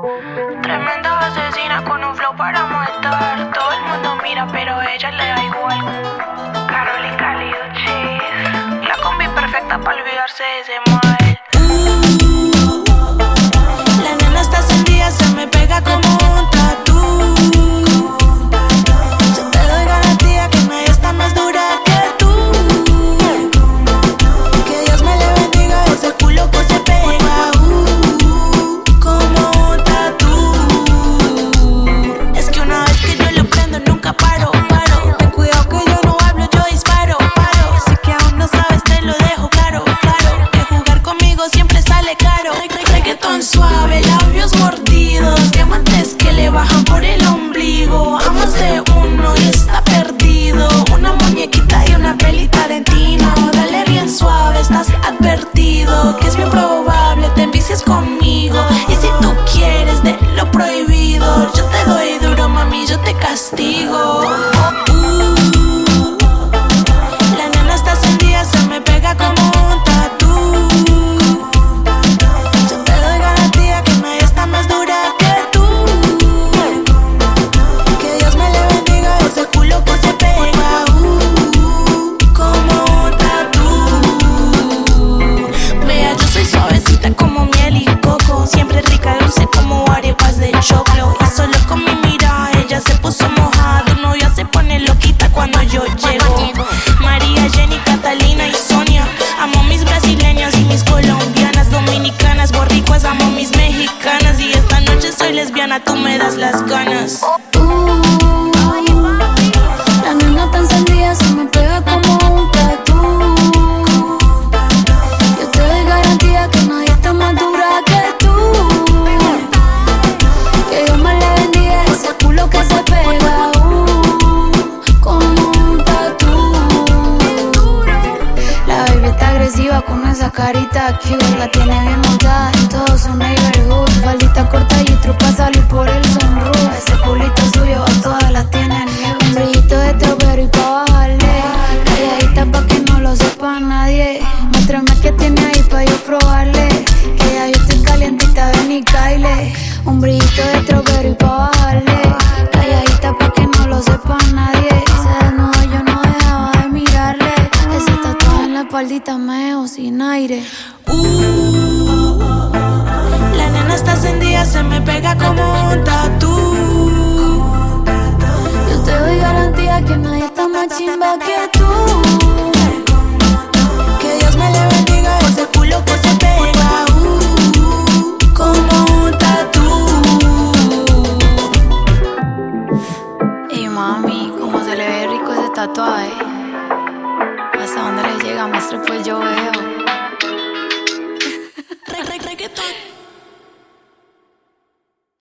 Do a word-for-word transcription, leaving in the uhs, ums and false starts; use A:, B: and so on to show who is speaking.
A: Tremenda asesina con un flow para matar. Todo el mundo mira, pero a ella le da igual. Karol y Cálido Cheese, la combi perfecta para olvidarse de ese mal. Uh, la nena está encendida, se me pega como un tatú. Yo te doy garantía que nadie está más dura que tú. Que Dios me le bendiga ese culo que se pega. Uh, como un tatú. Es que una vez que yo lo prendo nunca paro, paro. Ten cuidado que yo no hablo, yo disparo, paro. Sé que aún no sabes, te lo dejo claro, claro. Que jugar conmigo siempre sale caro. Reggaetón suave, labios mordidos, diamantes que le bajan por el ombligo. A más de uno y está perdido. Una muñequita y una peli Tarantino. Dale bien suave, estás advertido. Que es bien probable te envicies conmigo. Y si tú quieres de lo prohibido, yo te doy duro, mami, yo te castigo. Uh, la nena está encendida, se me pega como un tatú. Yo te doy garantía que nadie está más dura que tú. Que Dios me le bendiga ese culo que se pega. Uh, como un tatú. Vea, yo soy suavecita como miel y coco. Siempre rica, dulce como arepas de choclo. Y solo con mi mirada ella se puso mojada. Tu novia se pone loquita cuando yo llego. María, Jenny, Catalina y Sonia. Amo mis brasileñas y mis colombianas, dominicanas, borricuas, amo mis mexicanas. Y esta noche soy lesbiana, tú me das las ganas.
B: Uh, la nena tan encendida se me pega como un tatú. Yo te doy garantía que nadie está más dura que tú. Que Dios me le bendiga ese culo que se pega. Uh, como un tatú. La baby está agresiva con esa carita cute. La tiene bien montada en todo su neighborhood. Faldita corta y trupa pa' salir por el sunroof. Ese culito suyo a todas las tienen nude. Un brillito de strawberry pa' bajarle. Calladita pa' que no lo sepa nadie. Muéstrame que tiene ahí pa' yo probarle. Que ya yo estoy calientita, ven y caile. Un brillito de strawberry pa' bajarle. Calladita pa' que no lo sepa nadie. Se desnudo, yo no dejaba de mirarle. Ese tatuaje en la espaldita me dejó sin aire.
A: Uh, la nena está encendida, se me pega como un tatú.
B: Yo te doy garantía que nadie está más chimba que tú.
A: Que Dios me le bendiga ese culo que se pega. Uh, como un tatú.
B: Ey mami, cómo se le ve rico ese tatuaje. Hasta dónde le llega, maestro, pues yo veo.
A: Reggaetón.